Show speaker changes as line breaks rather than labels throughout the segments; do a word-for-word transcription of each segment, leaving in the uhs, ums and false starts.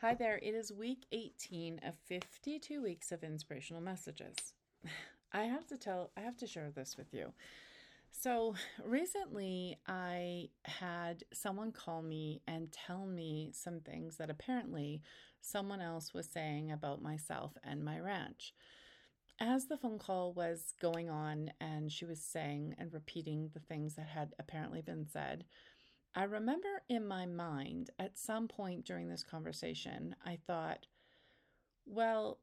Hi there. It is week eighteen of fifty-two weeks of inspirational messages. I have to tell, I have to share this with you. So recently, I had someone call me and tell me some things that apparently someone else was saying about myself and my ranch. As the phone call was going on and she was saying and repeating the things that had apparently been said, I remember in my mind at some point during this conversation, I thought, well,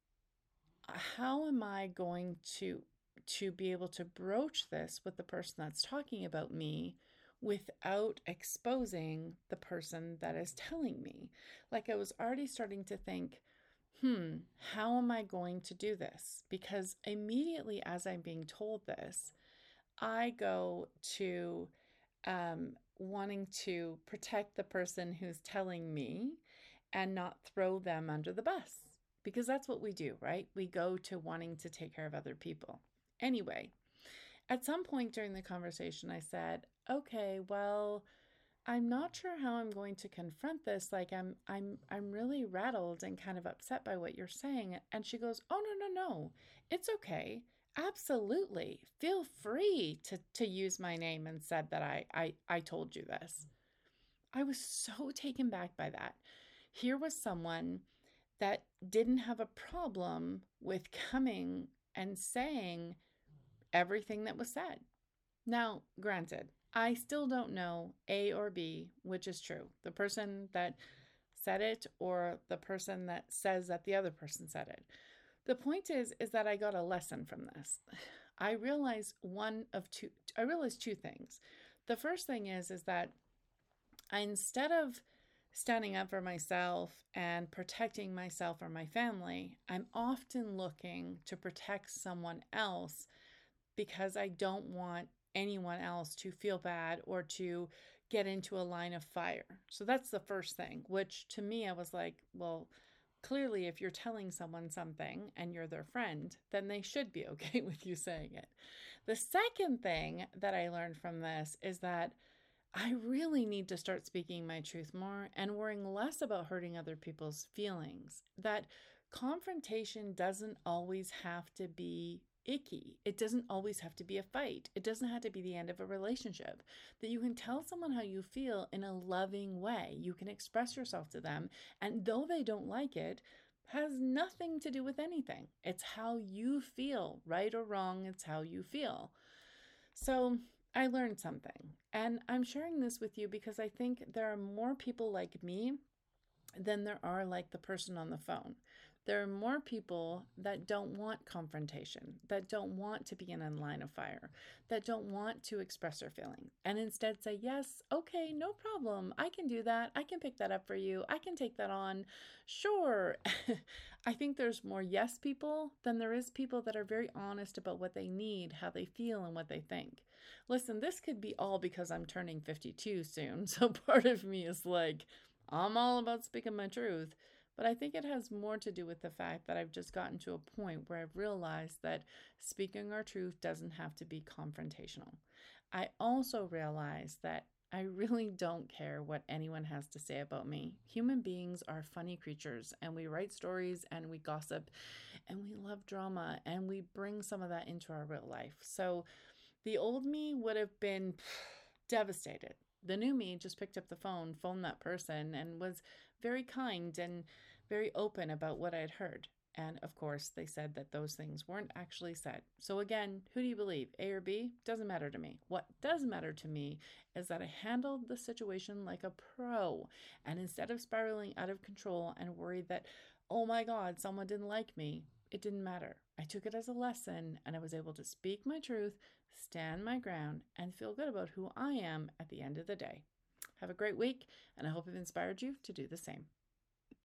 how am I going to to be able to broach this with the person that's talking about me without exposing the person that is telling me? Like I was already starting to think, hmm, how am I going to do this? Because immediately as I'm being told this, I go to um, wanting to protect the person who's telling me and not throw them under the bus. Because that's what we do, right? We go to wanting to take care of other people. Anyway, at some point during the conversation, I said, okay, well, I'm not sure how I'm going to confront this. Like I'm I'm I'm really rattled and kind of upset by what you're saying. And she goes, "Oh, no, no, no. It's okay. Absolutely. Feel free to to use my name and said that I I I told you this." I was so taken back by that. Here was someone that didn't have a problem with coming and saying everything that was said. Now, granted, I still don't know A or B, which is true. The person that said it or the person that says that the other person said it. The point is is that I got a lesson from this. I realized one of two I realized two things. The first thing is is that I instead of standing up for myself and protecting myself or my family, I'm often looking to protect someone else because I don't want anyone else to feel bad or to get into a line of fire. So that's the first thing, which to me, I was like, well, clearly, if you're telling someone something and you're their friend, then they should be okay with you saying it. The second thing that I learned from this is that I really need to start speaking my truth more and worrying less about hurting other people's feelings. That confrontation doesn't always have to be icky. It doesn't always have to be a fight. It doesn't have to be the end of a relationship. That you can tell someone how you feel in a loving way. You can express yourself to them, and though they don't like it, has nothing to do with anything. It's how you feel, right or wrong, it's how you feel. So I learned something, and I'm sharing this with you because I think there are more people like me than there are like the person on the phone. There are more people that don't want confrontation, that don't want to be in a line of fire, that don't want to express their feelings, and instead say, yes, okay, no problem. I can do that. I can pick that up for you. I can take that on. Sure. I think there's more yes people than there is people that are very honest about what they need, how they feel, and what they think. Listen, this could be all because I'm turning fifty-two soon. So part of me is like, I'm all about speaking my truth, but I think it has more to do with the fact that I've just gotten to a point where I've realized that speaking our truth doesn't have to be confrontational. I also realize that I really don't care what anyone has to say about me. Human beings are funny creatures, and we write stories and we gossip and we love drama and we bring some of that into our real life. So the old me would have been devastated. The new me just picked up the phone, phoned that person, and was very kind and very open about what I'd heard. And of course, they said that those things weren't actually said. So again, who do you believe, A or B? Doesn't matter to me. What does matter to me is that I handled the situation like a pro. And instead of spiraling out of control and worried that, oh my God, someone didn't like me, it didn't matter. I took it as a lesson and I was able to speak my truth, stand my ground, and feel good about who I am at the end of the day. Have a great week, and I hope I've inspired you to do the same.